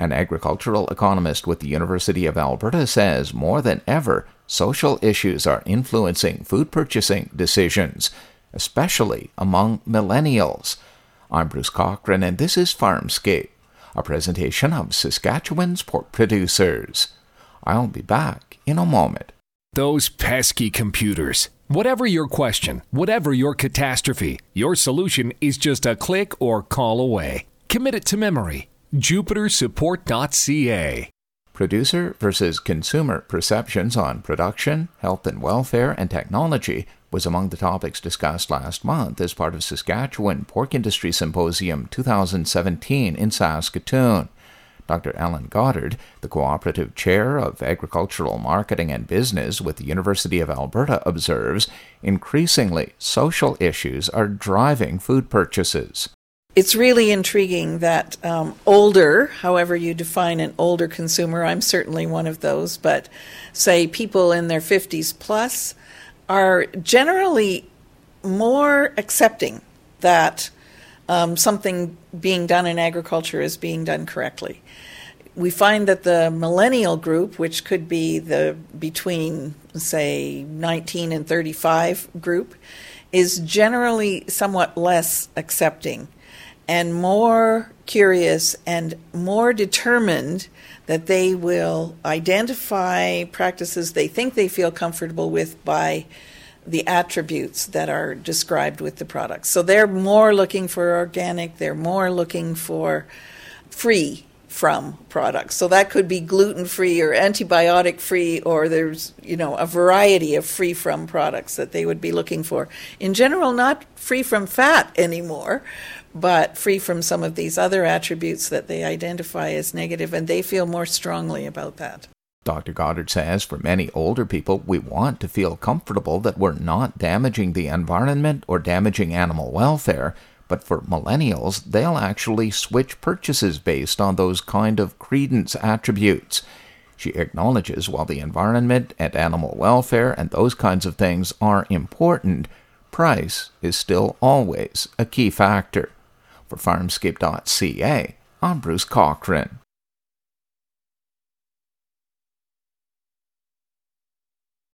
An agricultural economist with the University of Alberta says more than ever, social issues are influencing food purchasing decisions, especially among millennials. I'm Bruce Cochran, and this is Farmscape, a presentation of Saskatchewan's pork producers. I'll be back in a moment. Those pesky computers. Whatever your question, whatever your catastrophe, your solution is just a click or call away. Commit it to memory. JupiterSupport.ca. Producer versus consumer perceptions on production, health and welfare, and technology was among the topics discussed last month as part of Saskatchewan Pork Industry Symposium 2017 in Saskatoon. Dr. Alan Goddard, the Cooperative Chair of Agricultural Marketing and Business with the University of Alberta, observes increasingly social issues are driving food purchases. It's really intriguing that older, however you define an older consumer, I'm certainly one of those, but say people in their 50s plus are generally more accepting that something being done in agriculture is being done correctly. We find that the millennial group, which could be the between, say, 19 and 35 group, is generally somewhat less accepting and more curious and more determined that they will identify practices they think they feel comfortable with by the attributes that are described with the products. So they're more looking for organic, they're more looking for free from products. So that could be gluten-free or antibiotic-free, or there's, a variety of free from products that they would be looking for. In general, not free from fat anymore, but free from some of these other attributes that they identify as negative, and they feel more strongly about that. Dr. Goddard says for many older people, we want to feel comfortable that we're not damaging the environment or damaging animal welfare, but for millennials, they'll actually switch purchases based on those kind of credence attributes. She acknowledges while the environment and animal welfare and those kinds of things are important, price is still always a key factor. For Farmscape.ca, I'm Bruce Cochran.